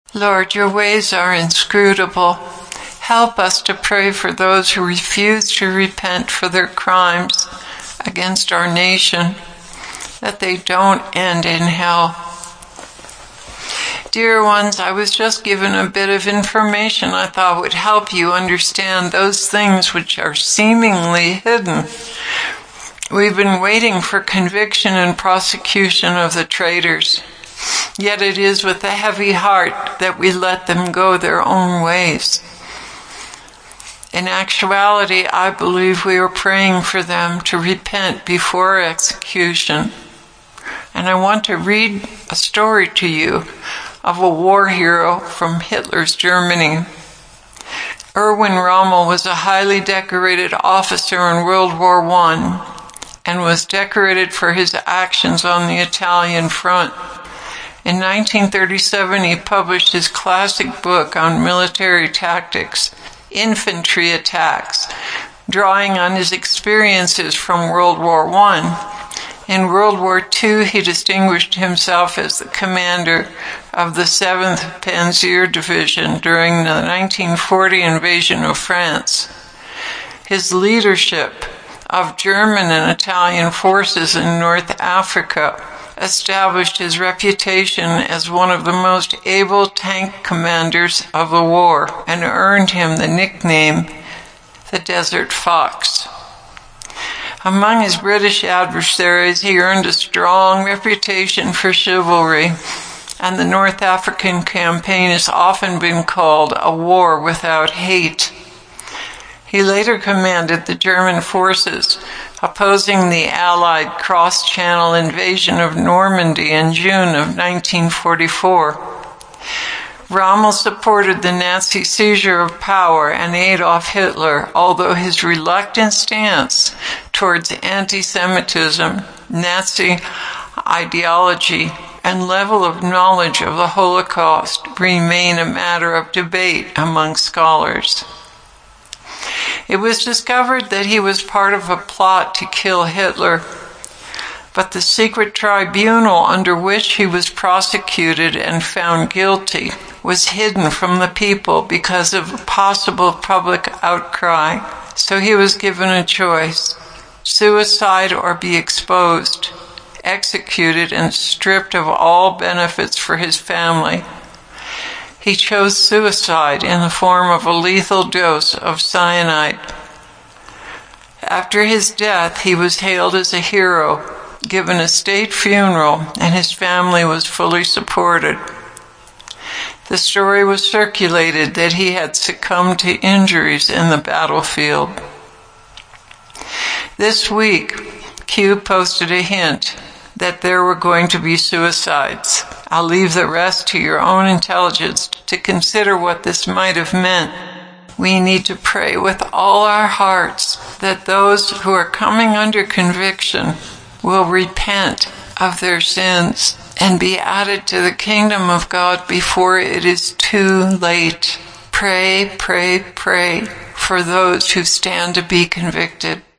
Lord, your ways are inscrutable. Help us to pray for those who refuse to repent for their crimes against our nation, that they don't end in hell. Dear ones, I was just given a bit of information I thought would help you understand those things which are seemingly hidden. We've been waiting for conviction and prosecution of the traitors. Yet it is with a heavy heart that we let them go their own ways. In actuality, I believe we are praying for them to repent before execution. And I want to read a story to you of a war hero from Hitler's Germany. Erwin Rommel was a highly decorated officer in World War I and was decorated for his actions on the Italian front. In 1937, he published his classic book on military tactics, Infantry Attacks, drawing on his experiences from World War I. In World War II, he distinguished himself as the commander of the 7th Panzer Division during the 1940 invasion of France. His leadership of German and Italian forces in North Africa established his reputation as one of the most able tank commanders of the war and earned him the nickname the Desert Fox. Among his British adversaries, he earned a strong reputation for chivalry, and the North African campaign has often been called a war without hate. He later commanded the German forces opposing the Allied cross-channel invasion of Normandy in June of 1944. Rommel supported the Nazi seizure of power and Adolf Hitler, although his reluctant stance towards anti-Semitism, Nazi ideology, and level of knowledge of the Holocaust remain a matter of debate among scholars. It was discovered that he was part of a plot to kill Hitler, but the secret tribunal under which he was prosecuted and found guilty was hidden from the people because of possible public outcry. So he was given a choice: suicide or be exposed, executed, and stripped of all benefits for his family. He chose suicide in the form of a lethal dose of cyanide. After his death, he was hailed as a hero, given a state funeral, and his family was fully supported. The story was circulated that he had succumbed to injuries in the battlefield. This week, Q posted a hint that there were going to be suicides. I'll leave the rest to your own intelligence to consider what this might have meant. We need to pray with all our hearts that those who are coming under conviction will repent of their sins and be added to the kingdom of God before it is too late. Pray, pray, pray for those who stand to be convicted.